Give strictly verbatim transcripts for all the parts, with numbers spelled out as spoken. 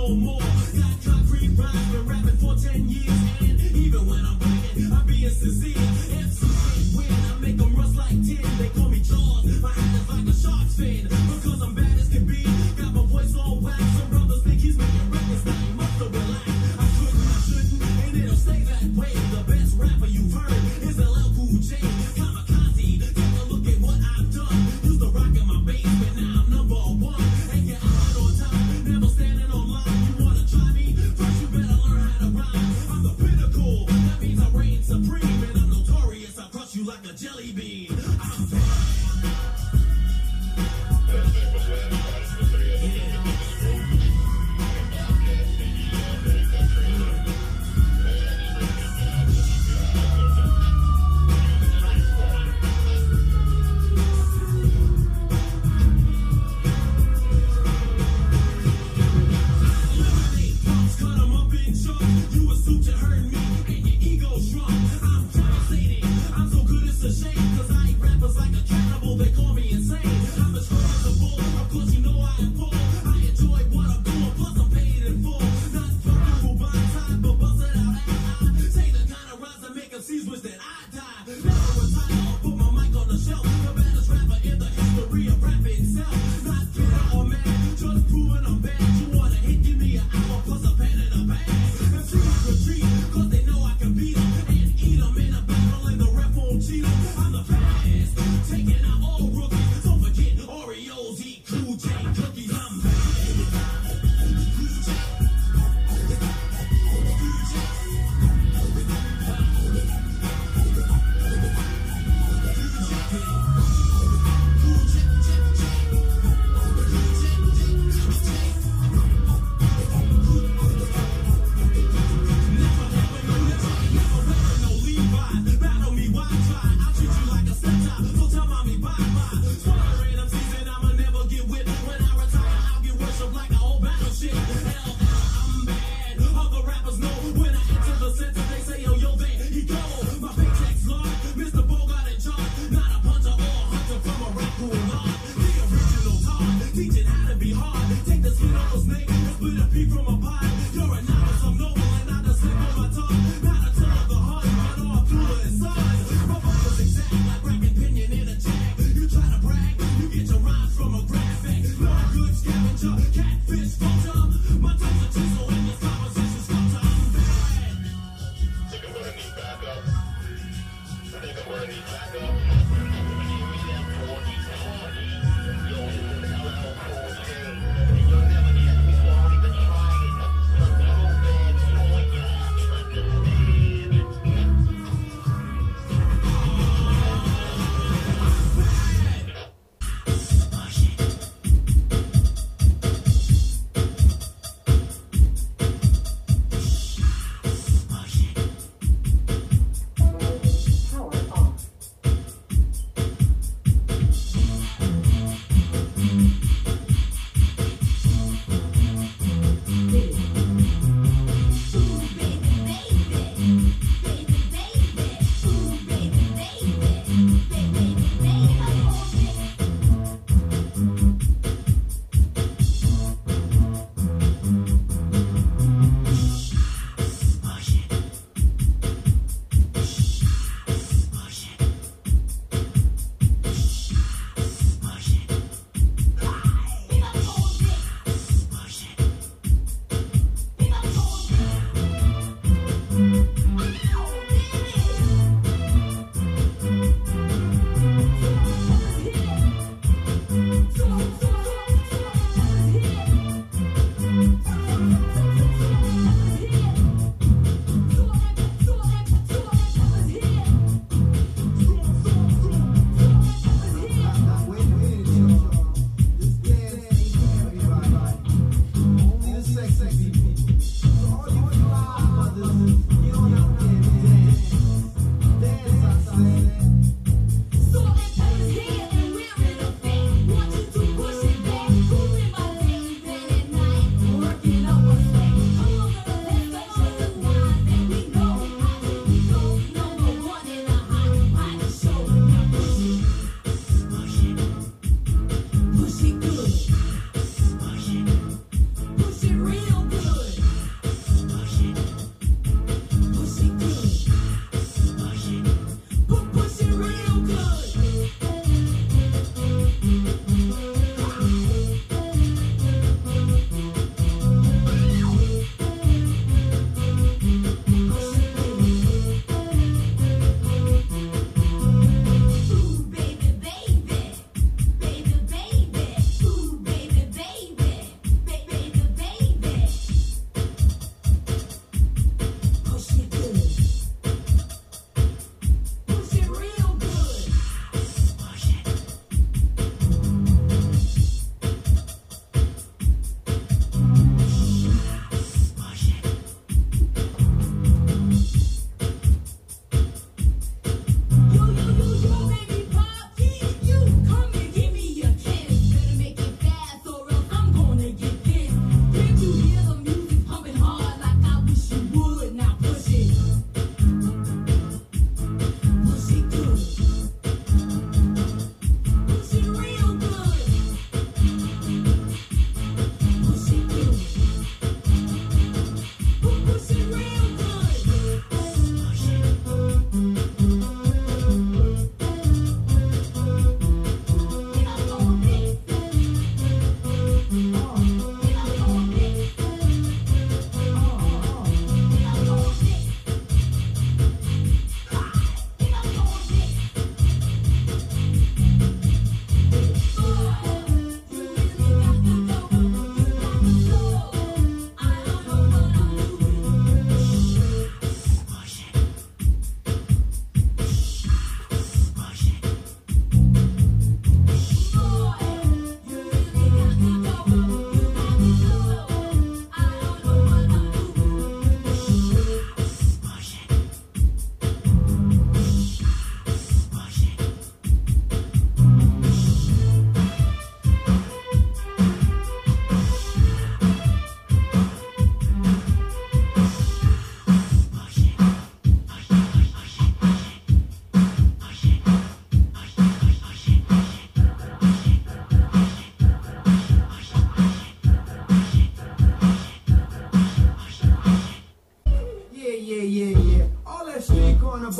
no more. Got concrete rhymes, been rapping for ten years, and even when I'm writing, I'm being sincere. M C can't win, I make them rust like tin. They call me Jaws, my hat is like a shark's fin. Because I'm bad as can be, got my voice on wax. Some brothers think he's making records, now he must have relaxed. I couldn't, I shouldn't, and it'll stay that way. The best rapper you've heard is L L Cool J. Kamikaze, take a look at what I've done. Used to rock in my basement, now I'm number one. And you're out on top, never standing on line. You wanna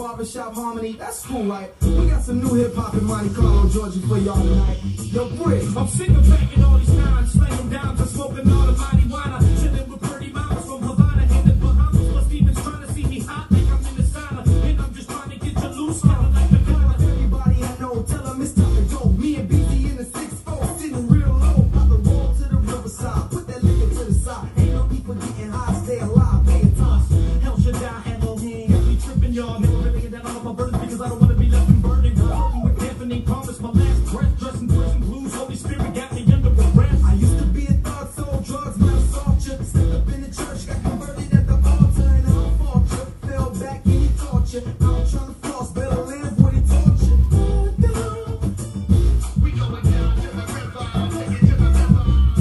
barbershop harmony, that's cool, right? We got some new hip-hop in Monte Carlo, Georgia for y'all tonight. Yo, Brick. I'm sick of packing all these nines, slaying down to smoking all the marijuana, chilling with pretty mamas from Havana and the Bahamas. Plus, Steven's trying to see me hot like I'm in the sauna, and I'm just trying to get you loose, kind of like the color. Everybody I know, tell them it's time to go. Me and B Z in the six four, sitting real low. About to roll to the riverside, put that liquor to the side. Ain't no need for getting high, stay alive, paying time. Hell should die, handle hand. Got me tripping, y'all. Never really get that all of my burdens because I don't want to be left in burden. Working with Anthony Thomas, my last breath. Dressing prison blues, Holy Spirit got me under the breath. I used to be a thug, sold drugs, not a soft chip. Stepped up in the church, got converted at the altar, and I don't fault you. Fell back in he taught you. Now I'm trying to floss, better live when he taught you. We going down to the river, take it to the river.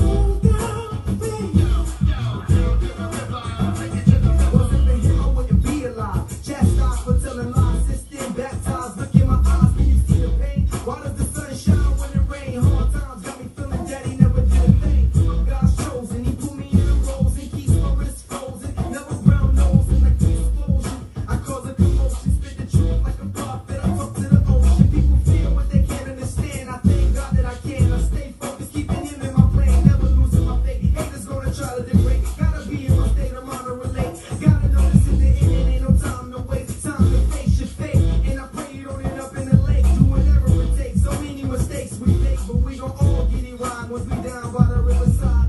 Wasn't for him, I wouldn't be alive. Chastised for telling lies, since then baptized. Look in my eyes, can you see the pain? Why does the sun shine when it rains? Hard times got me feeling daddy never did a thing. I'm God's chosen, he put me in the roles and keeps my wrist frozen. Never brown nose and like the explosion. I cause a commotion, spit the truth like a prophet. I talk to the ocean, people feel what they can't understand. I thank God that I can. I stay focused, keeping him in my plan, never losing my faith. Haters gonna try to degrade. Gotta be in my state of mind to relate. Gotta know this in the end, it ain't no time to waste. Time to face your fate, and I pray you don't end up in the lake. Do whatever it takes. So many mistakes we make, but we gon' all get it right once we down by the riverside.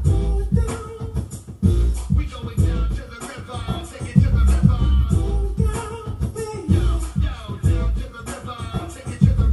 We going down to the river, take it to the river. Yo, yo, down to the river, take it to the river.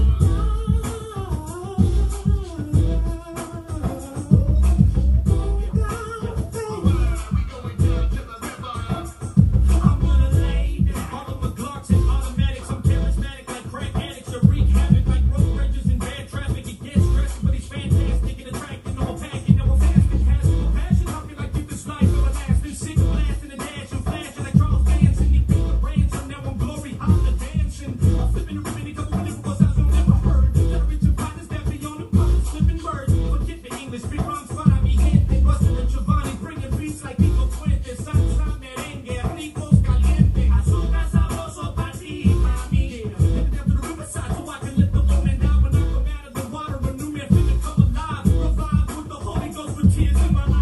I'm gonna lay down all of my Glocks and automatics. I'm charismatic like crack addicts. I wreak havoc like road ragers in bad traffic. It gets stressful, but he's fantastic and attractive. No packing, no fasting, has no passion. I feel like you this life everlasting. Sick of blasting and dashing, flashing like Charles Manson. You think the ransom, now I'm glory, holla dancing. I'm flipping the ribbon, a couple of different words I've never heard. Generation partners that be on the bus, flipping birds. Forget the English, big runs find me hit. They bustin' and Giovanni, bringing beats like Nico Fuentes. Salsa, merengue, ricos, caliente. Azúcar sabroso pa' ti, mami. Living down to the riverside so I can let the woman down. When I come out of the water, a new man finna come alive. Revive with the Holy Ghost with tears in my eyes.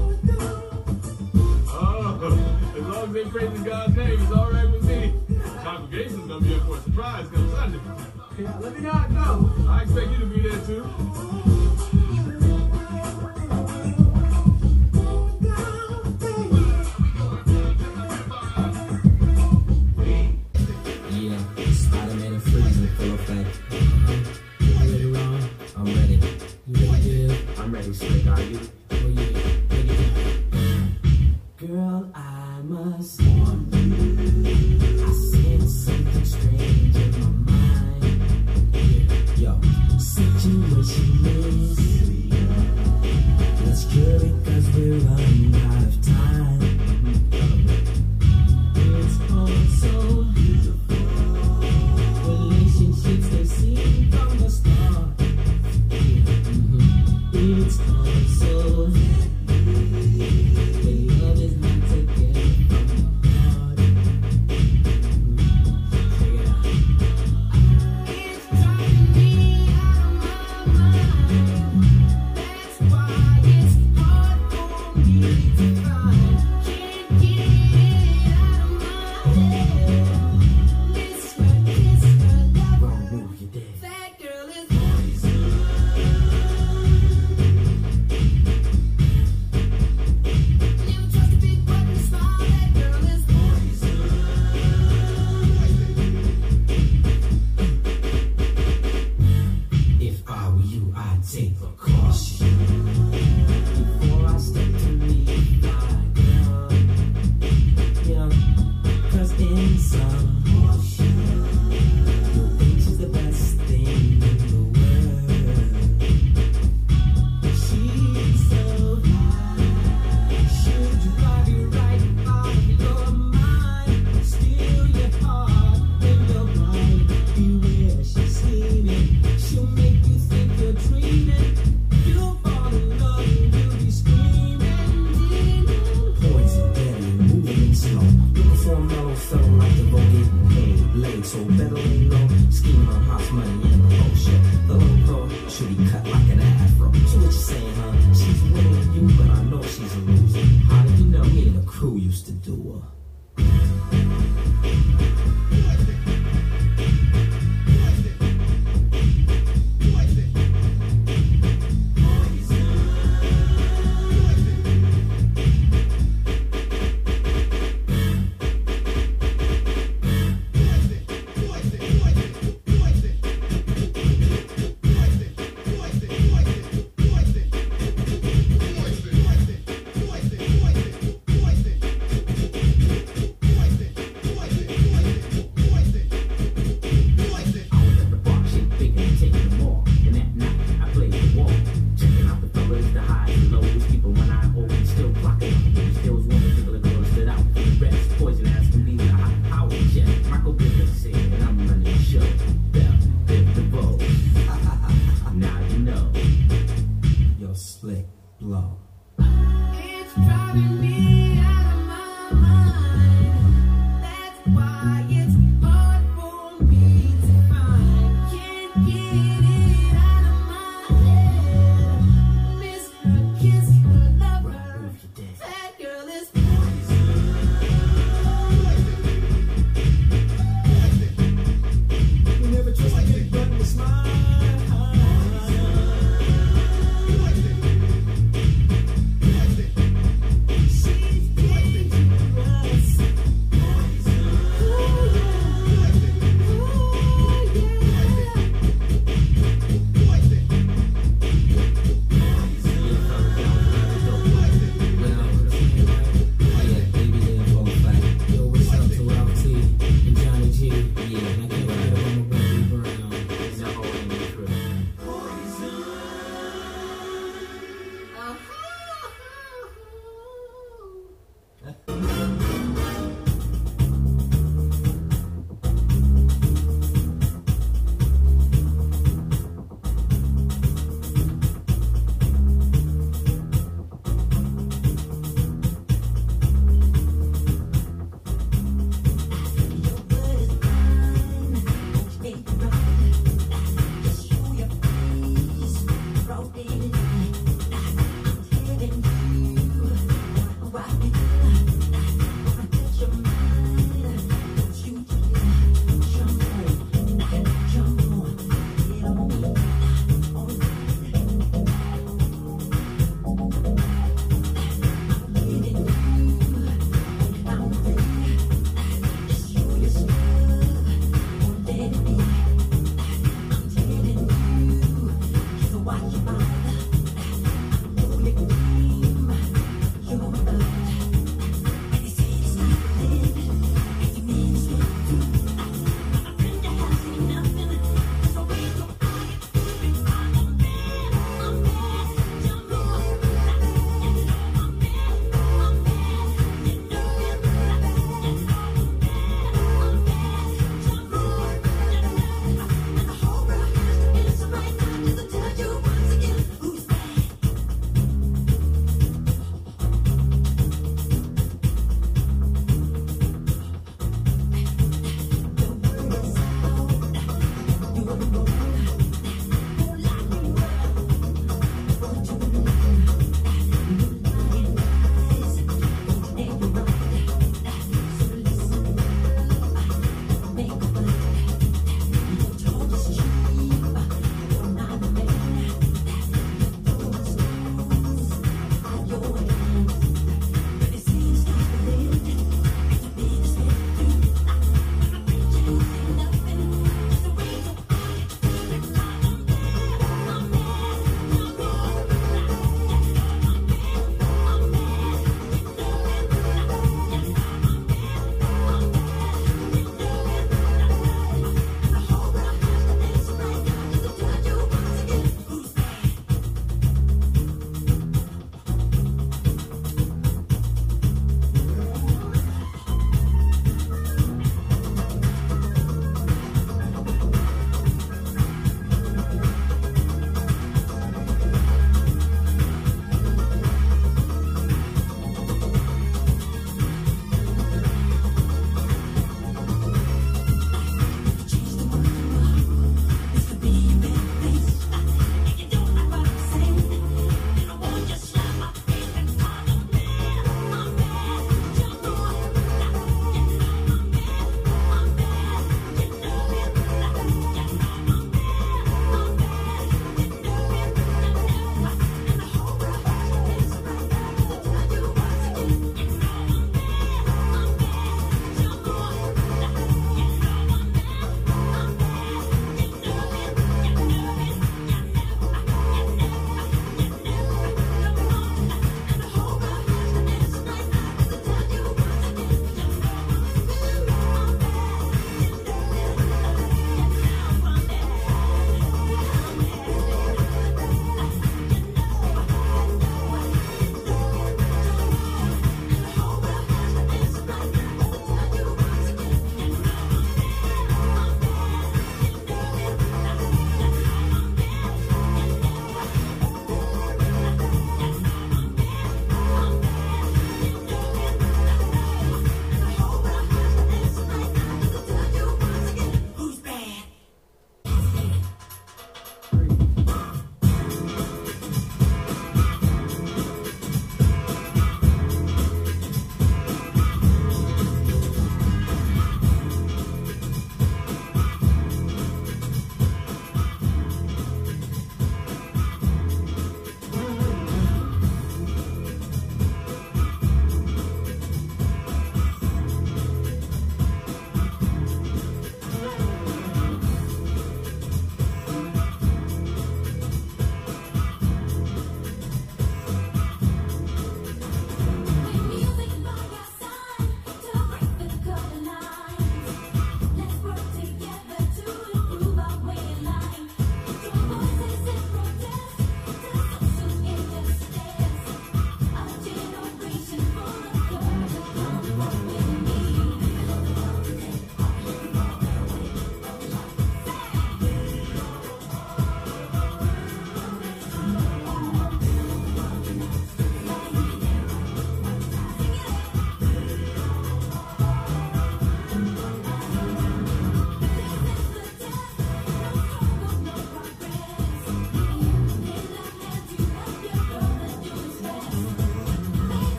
Oh, as long as they praising God's name, it's all right with me. The congregation's gonna be up for a surprise come Sunday. Yeah, let me know how it go. I expect you to be there too. Yeah, Spider-Man and Freeze full effect. You ready, Ron? I'm ready. You ready, Bill? I'm ready, Slick. Are you? Oh yeah, ready. Girl, I must warn you. I sense something strange in my mind. Yo, situation may slow. Looking for a mellow fellow like the bogey. Hey, laid, so better lay low. Scheming on hot money and the whole shit. The little girl should be cut like an afro. So what you saying, huh? She's winning you, but I know she's a loser. How did you know? Me and the crew used to do her.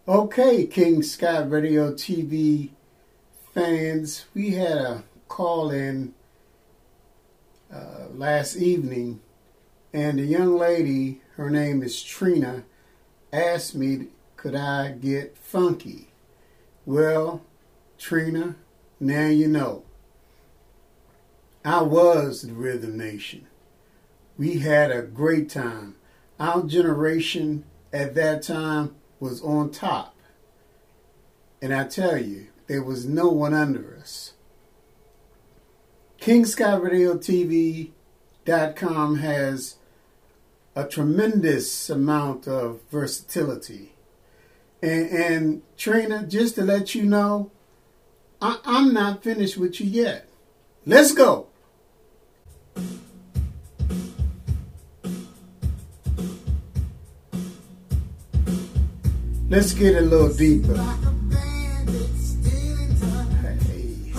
Okay, King Scott Radio T V fans, we had a call in uh, last evening, and the young lady, her name is Trina, asked me, could I get funky? Well, Trina, now you know. I was the Rhythm Nation. We had a great time. Our generation at that time was on top. And I tell you, there was no one under us. King Scott Radio T V dot com has a tremendous amount of versatility. And, and Trina, just to let you know, I, I'm not finished with you yet. Let's go. Let's get a little deeper. Hey.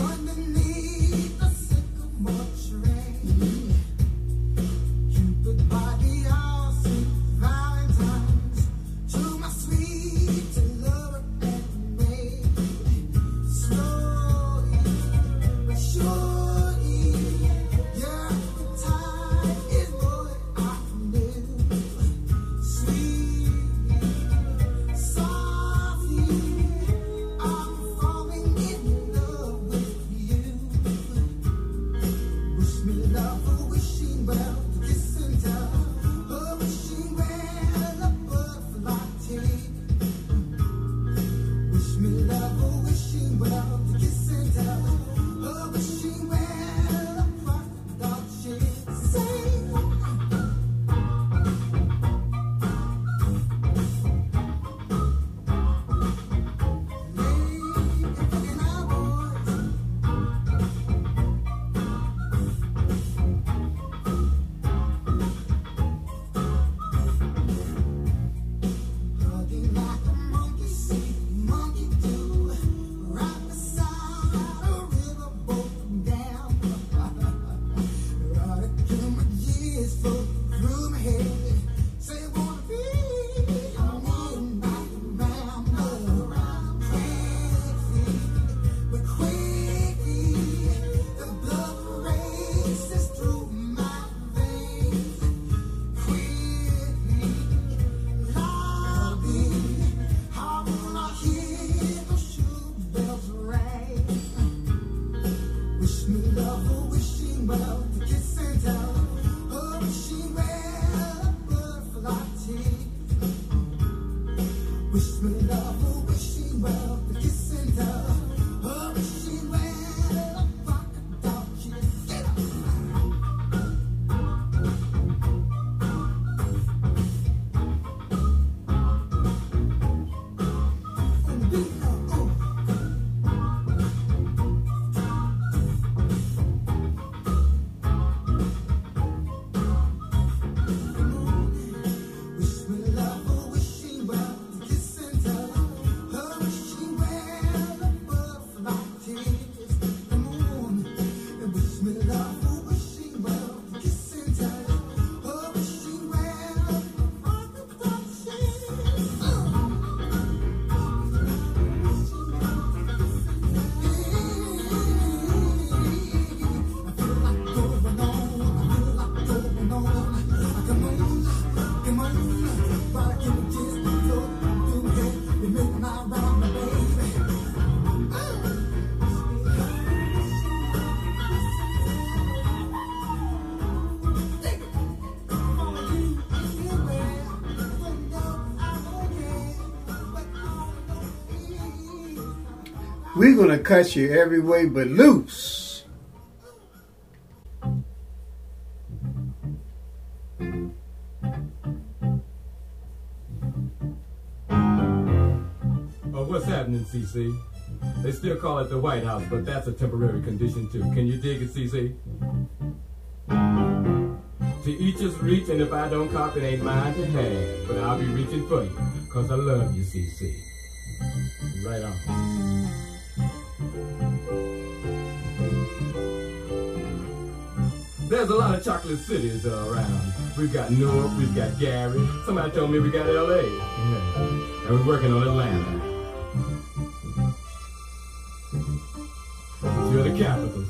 We're going to cut you every way but loose. Oh, what's happening, C C? They still call it the White House, but that's a temporary condition too. Can you dig it, C C? To each his reach, and if I don't cop, it ain't mine to have. But I'll be reaching for you, cause I love you, C C. Right on. There's a lot of chocolate cities uh, around. We've got Newark, we've got Gary. Somebody told me we got L A. Yeah. and we're working on Atlanta. You're the capital.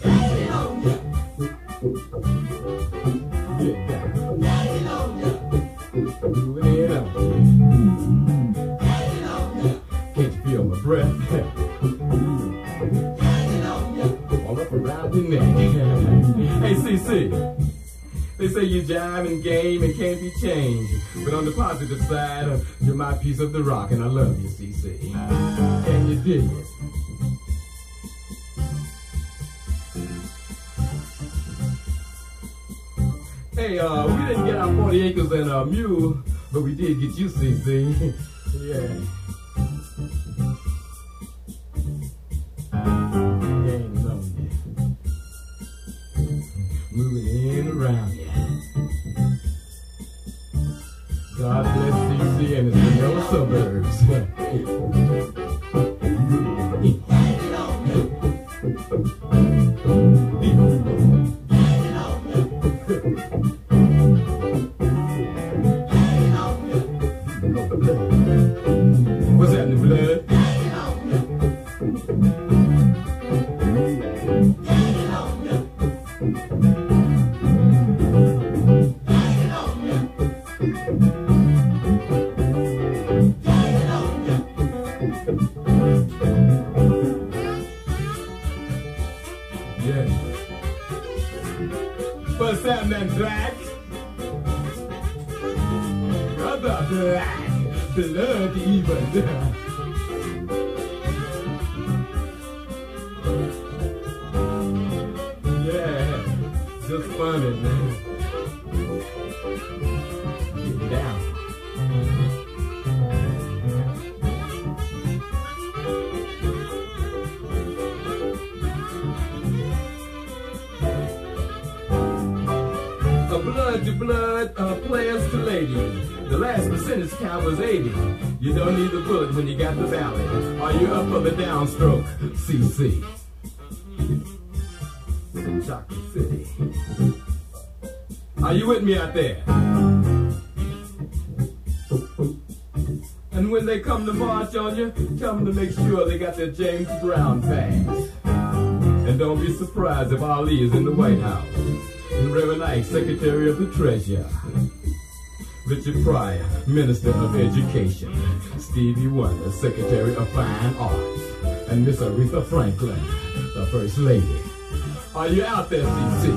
Get down. Moving it up. Can't you feel my breath? All up around your neck. Hey, C C. They say you jive and game and can't be changed. But on the positive side, uh, you're my piece of the rock, and I love you, C C. Can you dig it? Hey, uh, we didn't get our forty acres and a mule, but we did get you, C C. Yeah. Game's on you. Moving in around you. God bless C C and his vanilla suburbs. What's happening, blood? Yeah. What's happening, Black? Brother Black, blood even. Yeah, just funny, man. Get down. A blood to blood, uh, players to ladies. The last percentage count was eighty. You don't need the bullet when you got the ballot. Are you up for the downstroke, C C? Chocolate City. Are you with me out there? And when they come to march on you, tell them to make sure they got their James Brown pass. And don't be surprised if Ali is in the White House. And Reverend Ike, Secretary of the Treasury. Richard Pryor, Minister of Education. Stevie Wonder, Secretary of Fine Arts. And Miss Aretha Franklin, the First Lady. Are you out there, C C?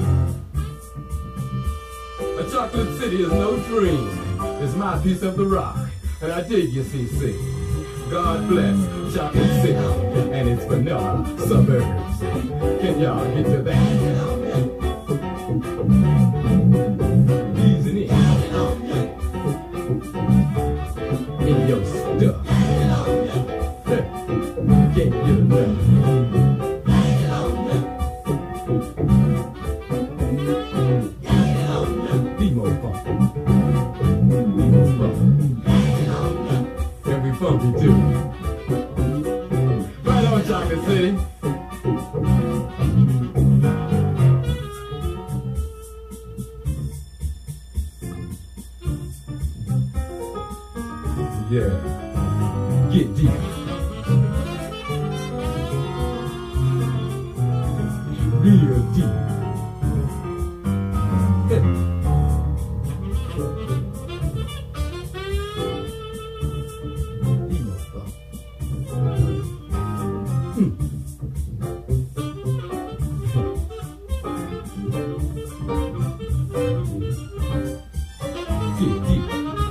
A chocolate city is no dream. It's my piece of the rock. And I dig you, C C. God bless Chocolate City and its vanilla suburbs. Can y'all get to that? Easing it. In your stuff. Can't get enough. Demo funk. Demo funk. And we funky too. Right on, Chocolate City. Yeah, get deep. Real deep. Yeah. Hmm. Get deep.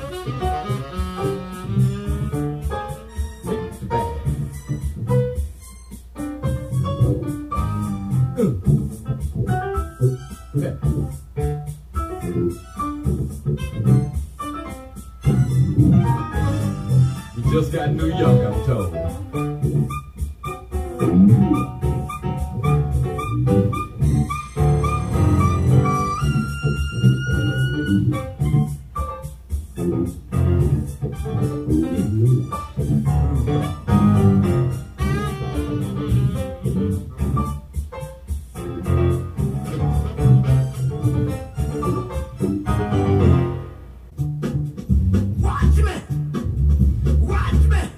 We just got New York, I'm told. Watch me! Watch me!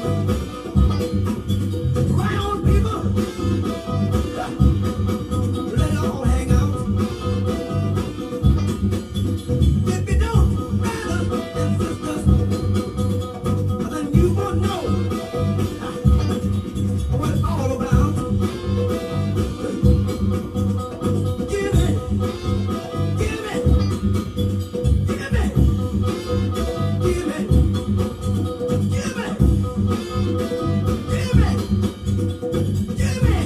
Right on, people. Let it all hang out. If you don't, brothers and sisters, then you won't know what it's all about. Give it, give it, give it, give it, give it, give it, give it.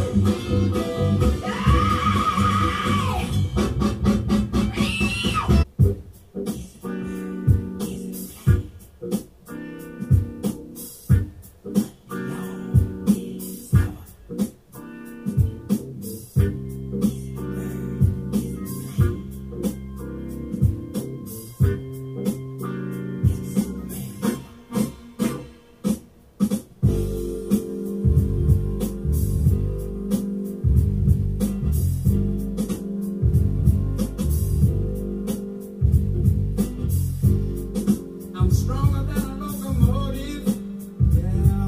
I'm stronger than a locomotive. Yeah,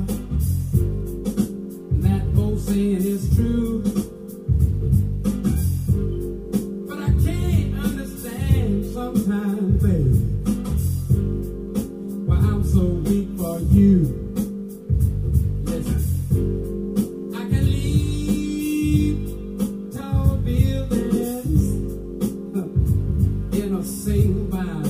that old saying is true. But I can't understand sometimes, baby, why I'm so weak for you. Listen, I can leave tall buildings in a single bound.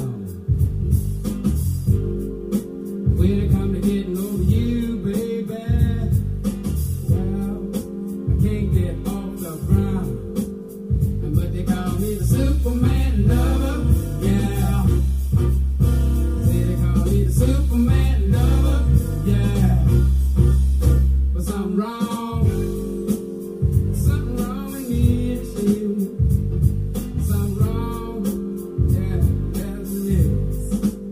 When it comes to getting over you, baby, well, I can't get off the ground. But they call me the Superman lover, yeah. Say they call me the Superman lover, yeah. But something wrong, something wrong with me, it seems. Something wrong, yeah, yes it is.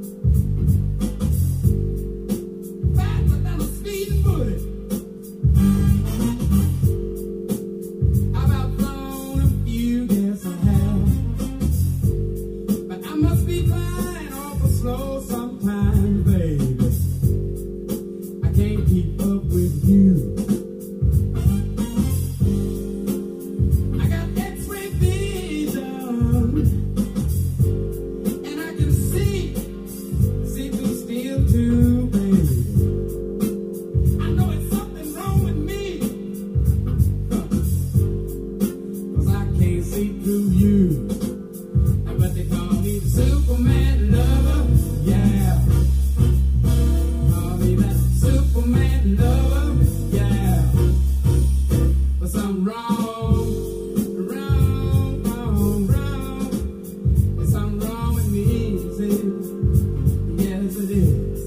Faster than a speeding bullet. I've outflown a few, yes I have. But I must be flying awful slow sometimes, baby. I can't keep up with you. I got X-ray vision, and I can see, see through steel too, baby. I know it's something wrong with me, 'cause I can't see through you. But they call me the Superman lover, yeah. Call me that Superman lover, yeah. But something wrong, wrong, wrong, wrong. There's something wrong with me, see? Yes it is.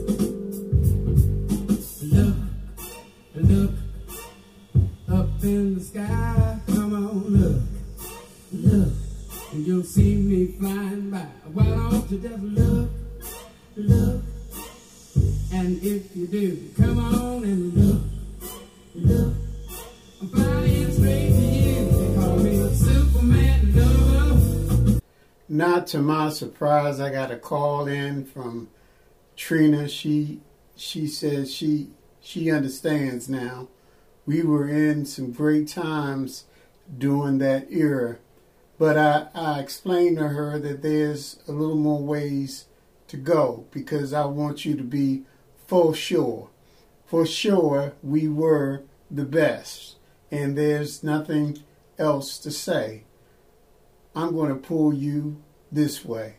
Look, look up in the sky. Come on, look, look, and you'll see me flying by. Why don't you just look, look, and if you do, come on and look, look. I'm flying straight to you. They call me the Superman lover. Not to my surprise, I got a call in from Trina. She she says she she understands now. We were in some great times during that era, but I, I explained to her that there's a little more ways to go because I want you to be for sure. For sure, we were the best, and there's nothing else to say. I'm going to pull you this way.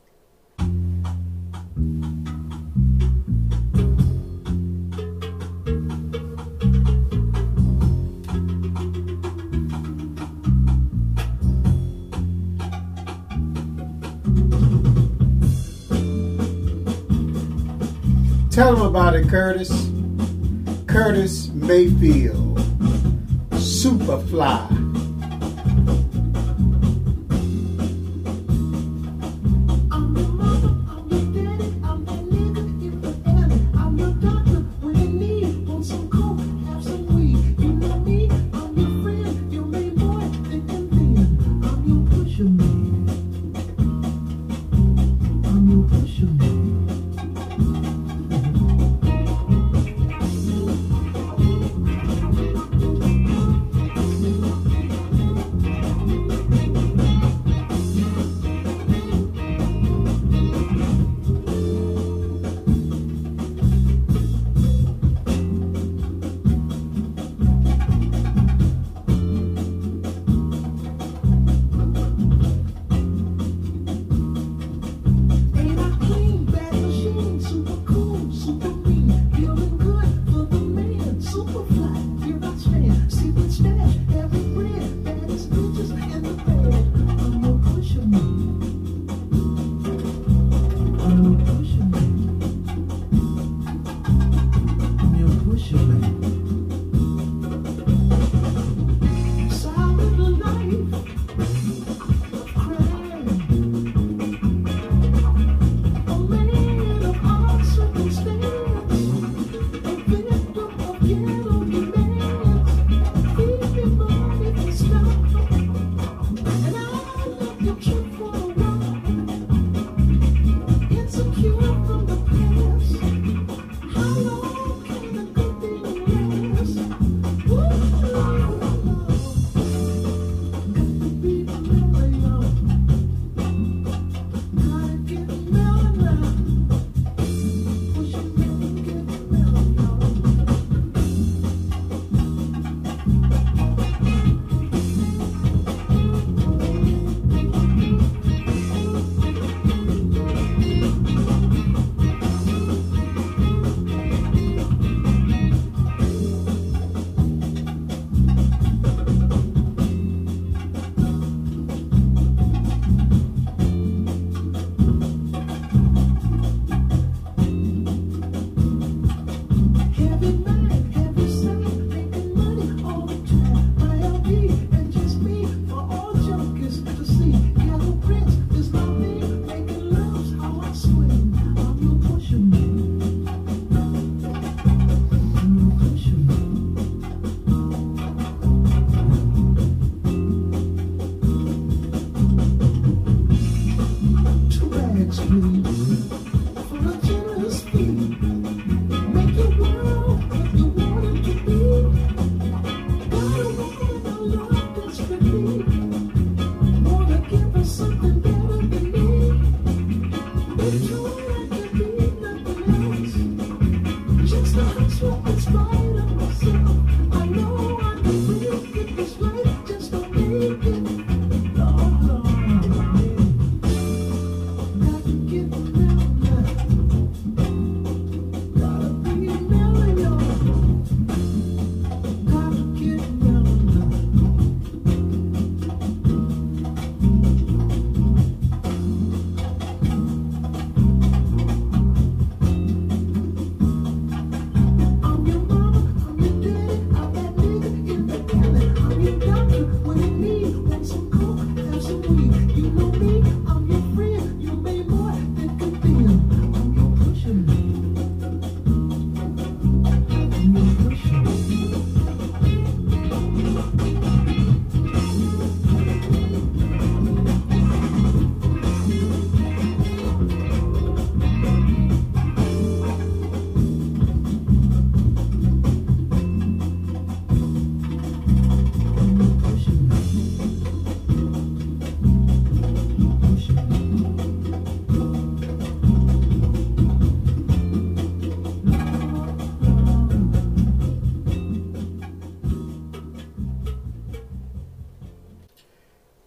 Tell them about it, Curtis. Curtis Mayfield, Superfly. I'm your mother, I'm your daddy, I'm that nigga in the alley. I'm your doctor when you need, want some coke, have some weed. You know me, I'm your friend, your main boy, thick and thin. I'm your pusher man. I'm your pusher man.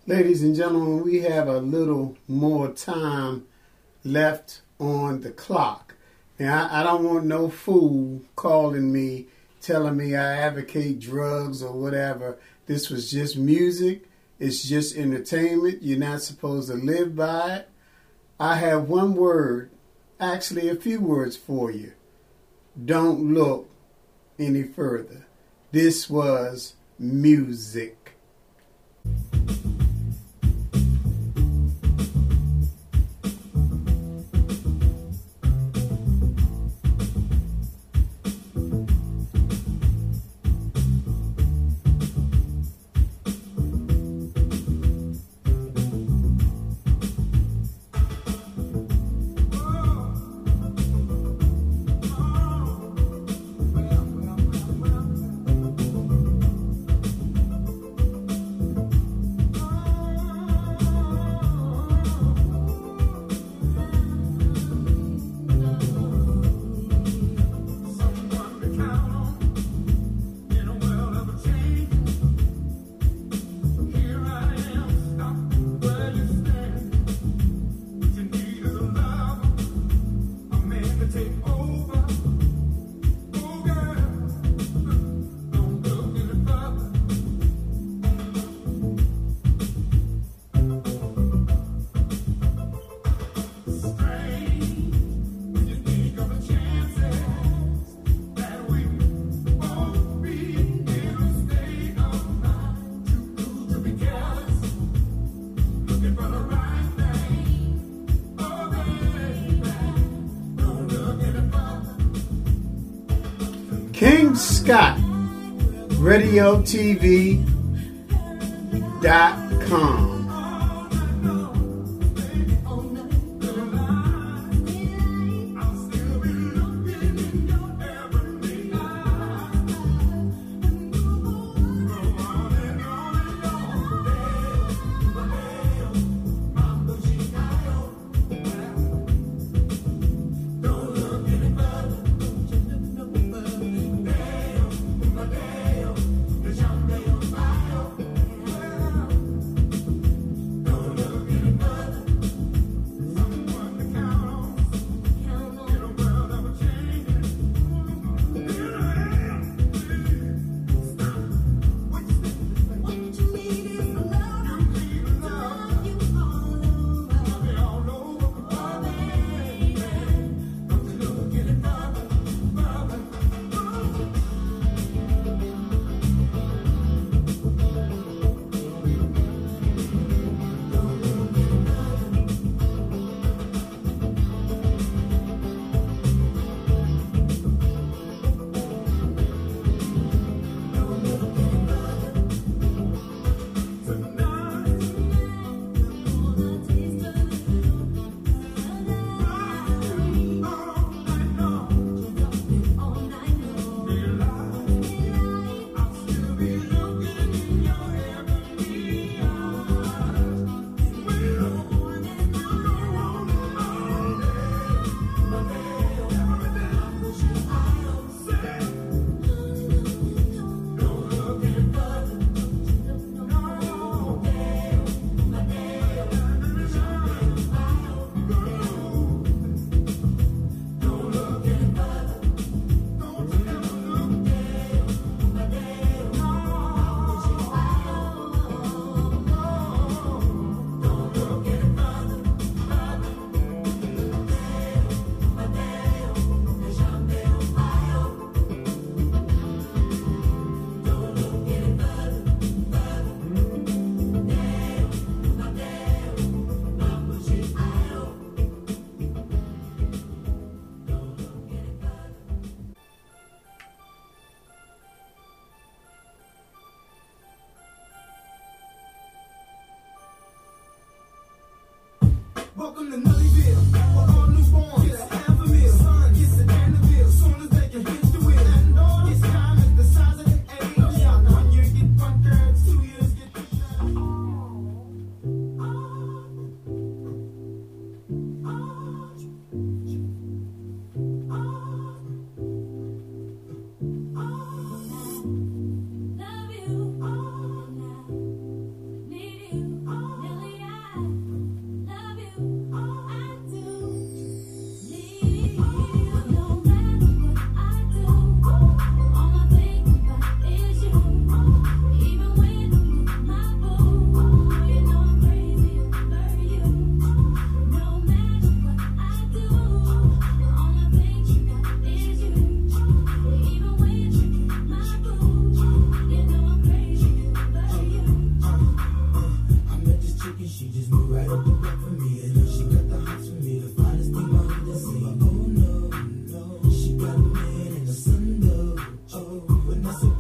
Ladies and gentlemen, we have a little more time left on the clock. Now, I, I don't want no fool calling me, telling me I advocate drugs or whatever. This was just music. It's just entertainment. You're not supposed to live by it. I have one word, actually a few words for you. Don't look any further. This was music. King Scott, Radio T V dot com.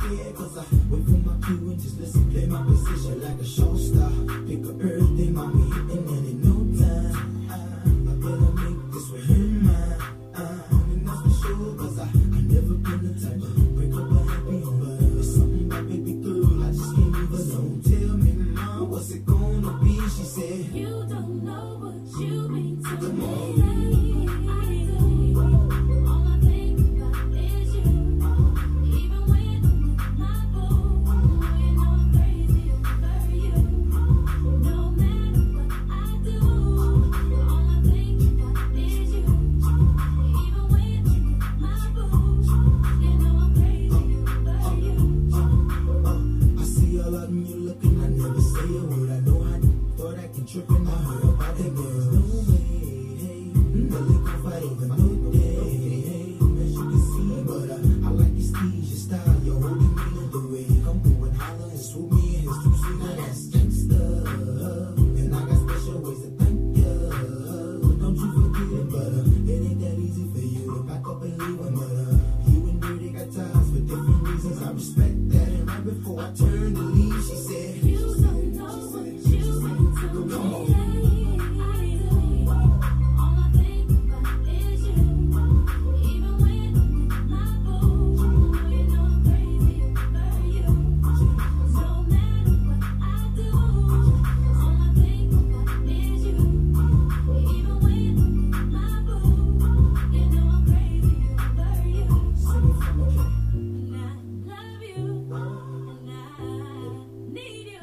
scared, cause I wait for my cue and just listen, play my position like a show star. Pick up everything, mommy, hitting it in no time. I, I better make this with her mine. Uh, and that's for sure, cause I, I never been the type to break up a happy home. But there's something about baby girl, I just can't leave alone. Tell me, mom, what's it gonna be? She said, You don't know what you mean to come on. me. All I think about is you. Even when I'm with my boo, you know I'm crazy over you. No matter what I do, all I think about is you. Even when I'm with my boo, you know I'm crazy over you. Uh, I see all of you looking, I never say a word. I know I thought I can trip and I heard about that girl. No way, hey, no they gon' fight over no day, hey, as you can see, but uh, I like your steez, your style, you're holding me in the way. Come through and holler and swoop me in his two seat, now that's gangsta. And I got special ways to thank ya. Don't you forget, but uh, it ain't that easy for you to back up and leave him, but uh, you and me, they got ties for different reasons. I respect that, and right before I turned to leave, she said, You don't know what you mean to me. come on. All I think about is you. Even when I'm with my boo, you know I'm crazy over you. No matter what I do, all I think about is you. Even when I'm with my boo, you know I'm crazy over you. And I love you, and I need you.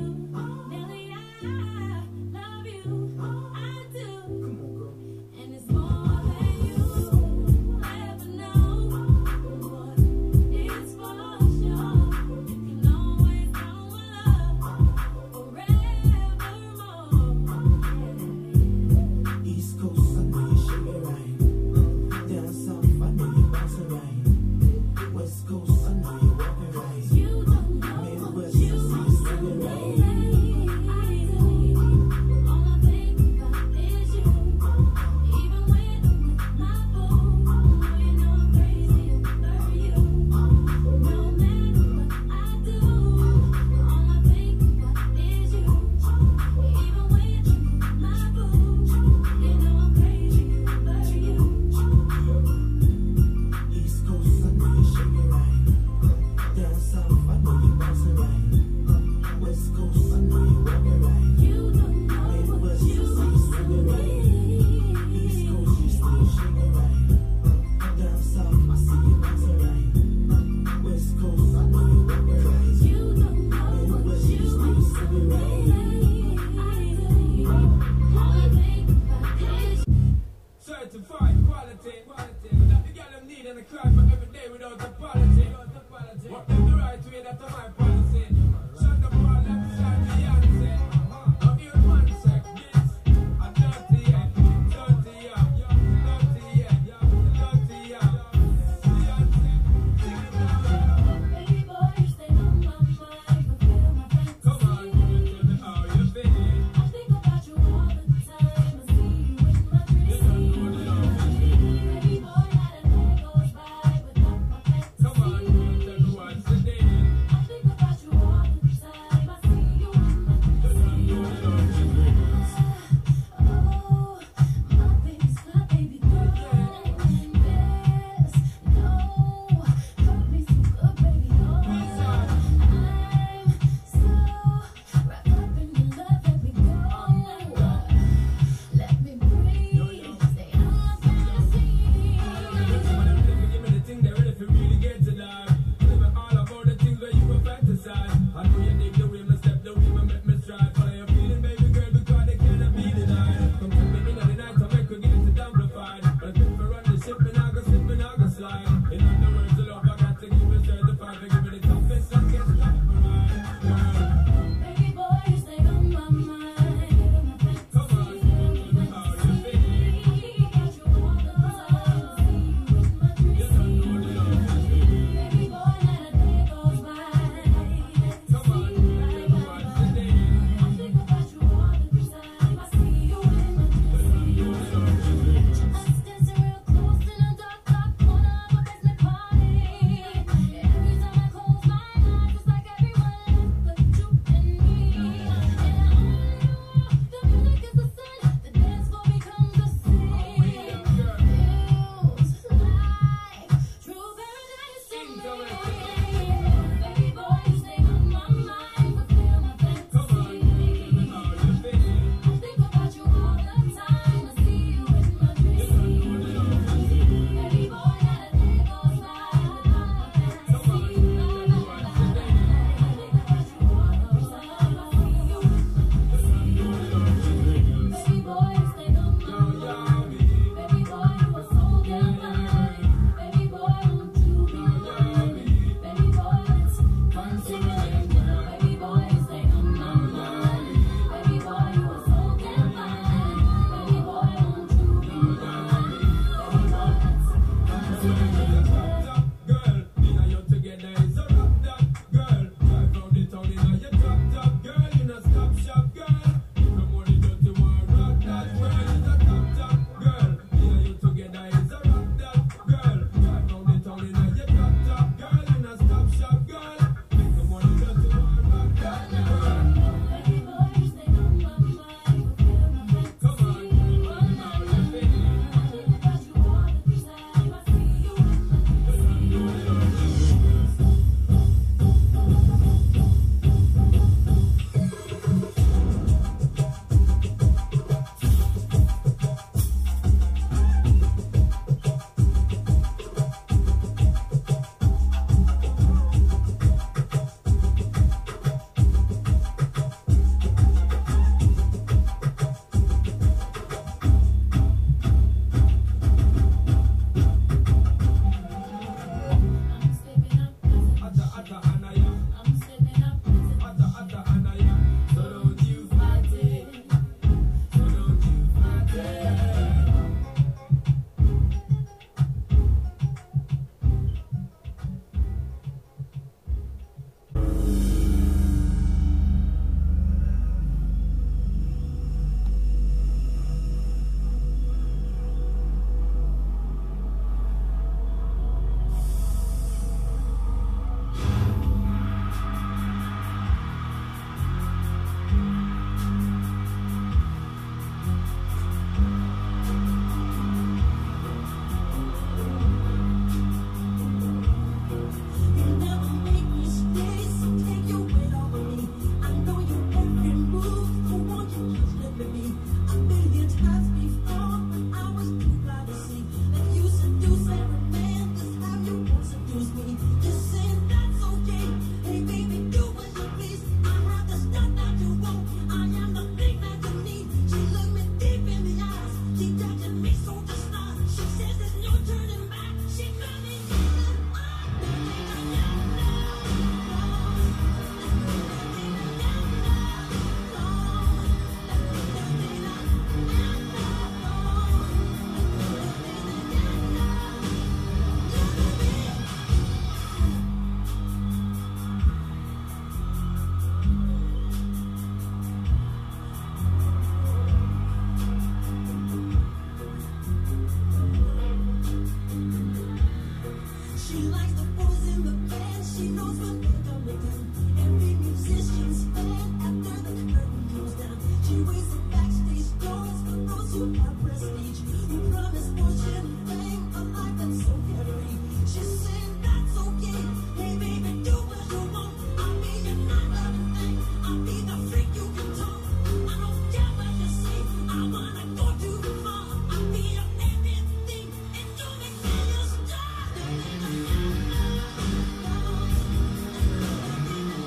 Thank you.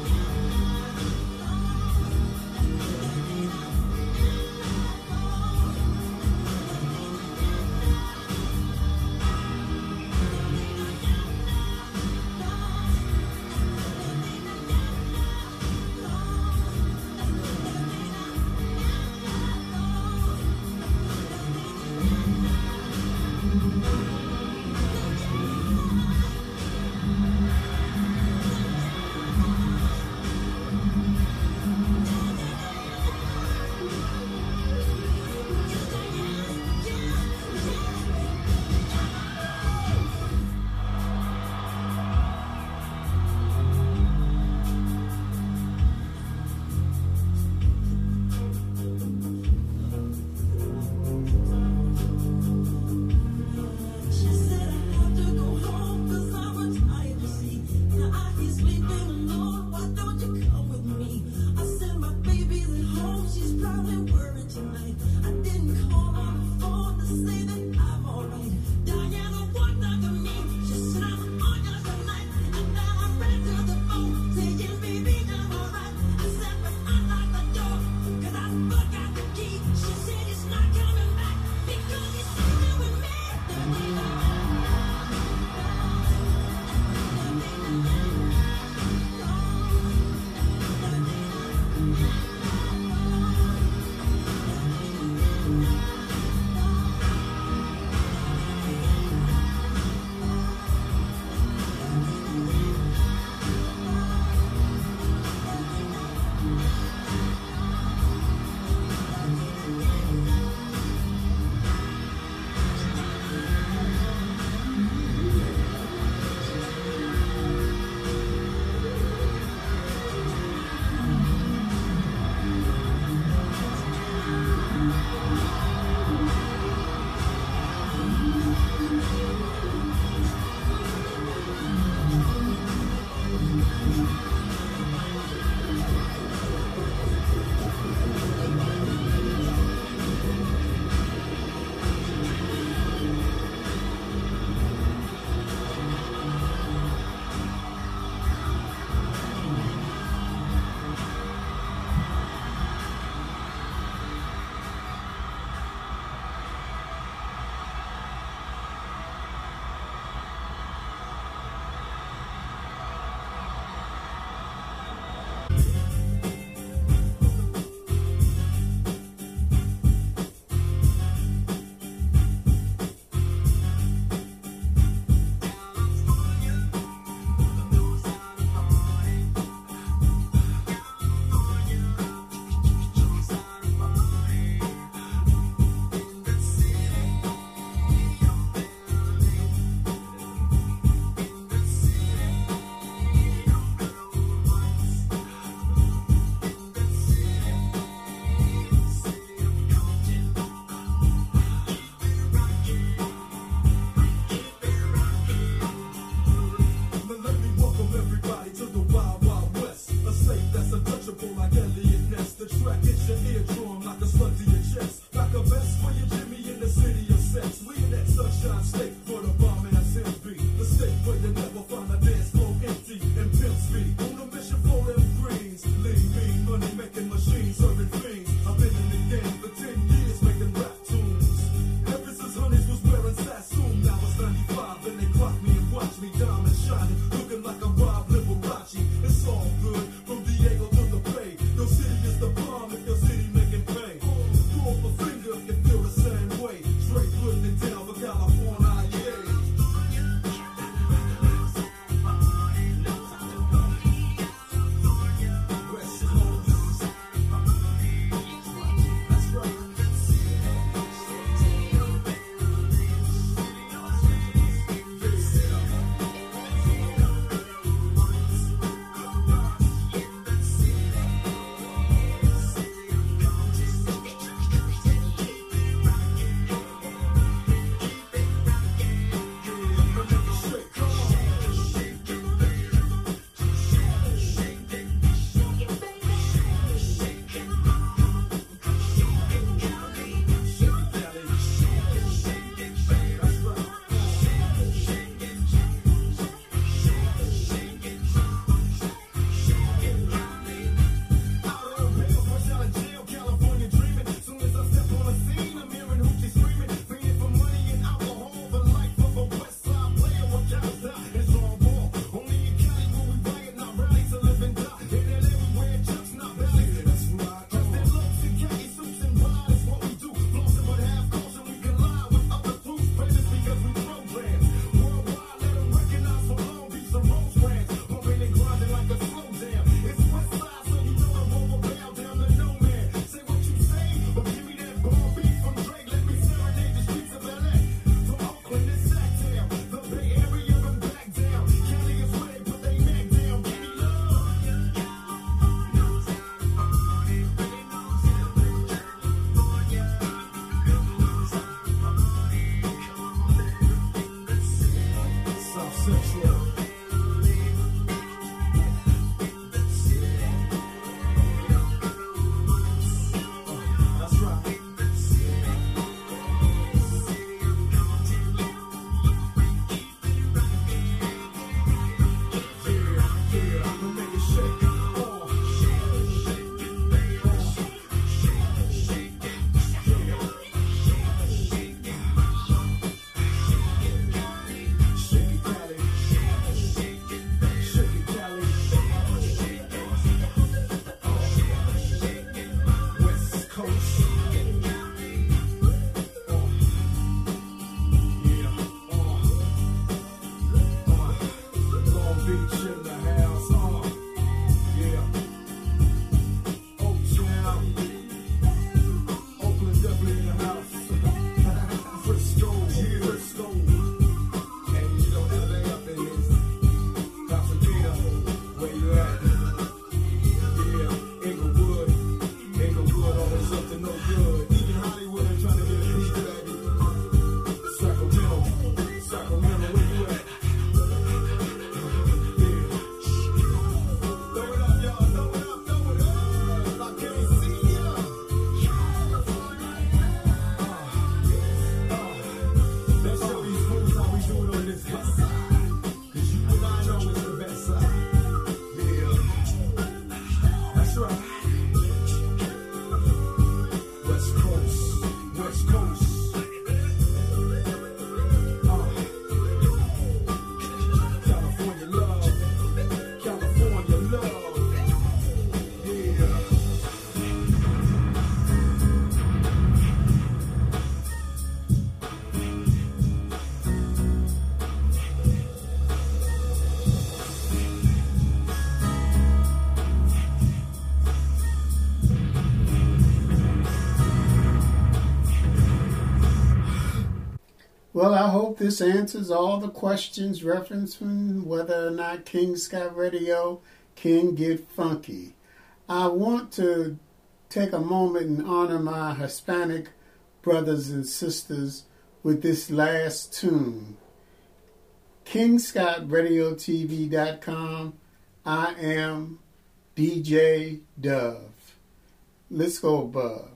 Well, I hope this answers all the questions referencing whether or not King Scott Radio can get funky. I want to take a moment and honor my Hispanic brothers and sisters with this last tune. King Scott Radio T V dot com. I am D J Dove. Let's go above.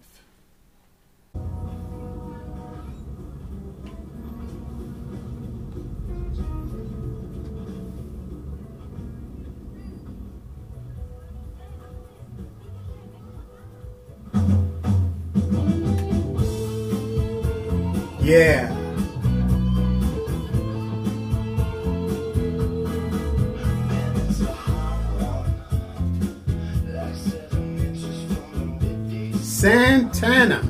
Yeah. Santana.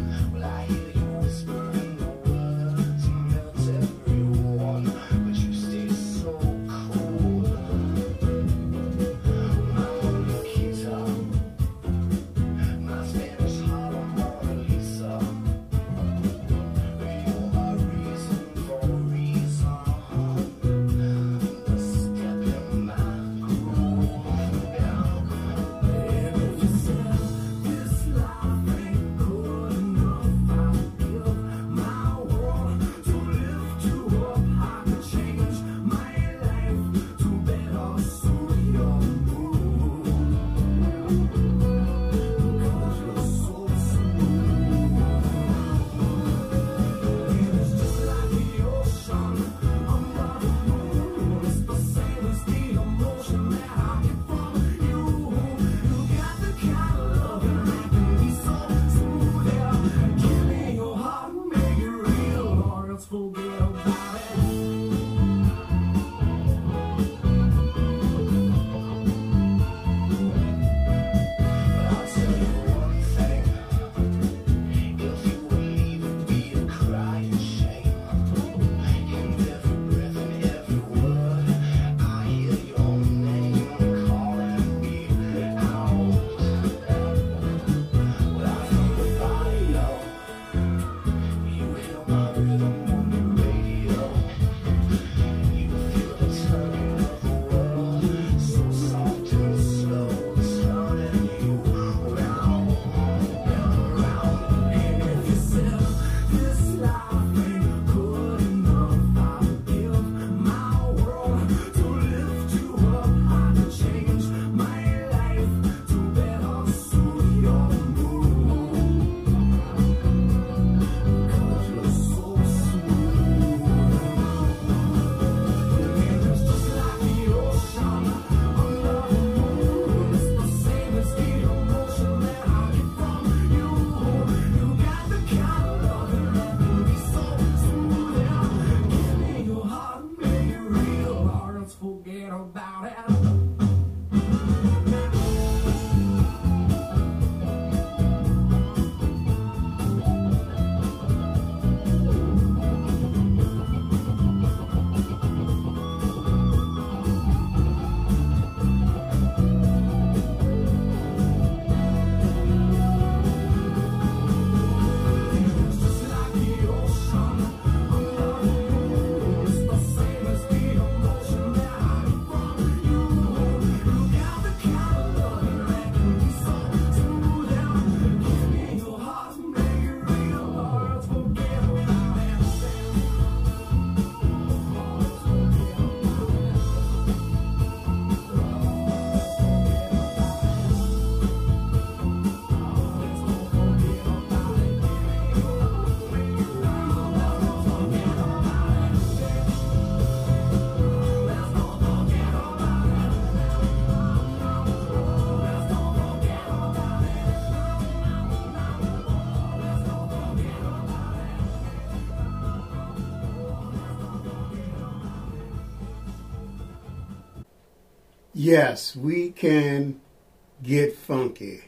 Yes, we can get funky.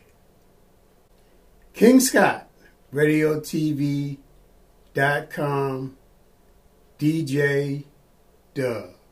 King Scott, Radio T V dot com, D J Dove.